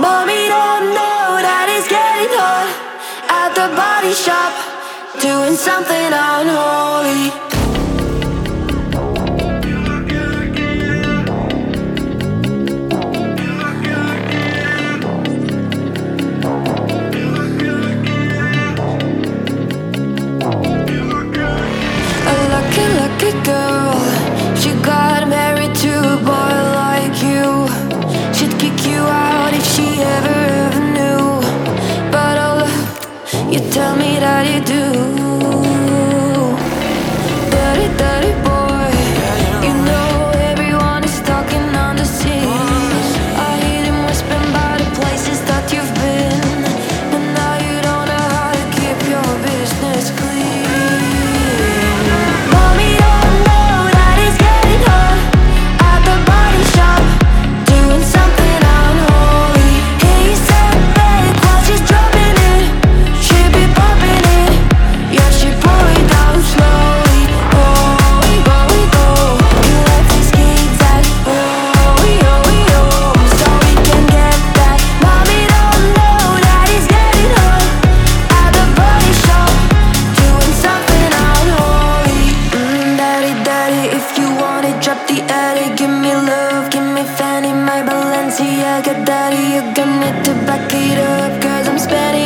Mommy don't know that it's getting hot at the body shop, doing something unholy. A lucky, lucky girl, she got married to a boy like you. She'd kick you out if she ever knew. But oh, love, you tell me that you do. Dirty, dirty boy, you know everyone is talking on the scene. I hear them whispering about the places that you've been, and now you don't know how to keep your business clean. Mommy don't know that it's getting hot at the body shop, doing something unholy. He said back while she's dropping it, she be popping it, yeah, she pull it down slowly. Oh, we go, we go. He left his kids at oh, so we can get that. Mommy don't know that he's getting hot at the body shop, doing something unholy. Daddy, daddy, if you want it, drop the attic. Give me love, give me Fanny, my Balenciaga. Daddy, you're gonna need to back it up, 'cause I'm spending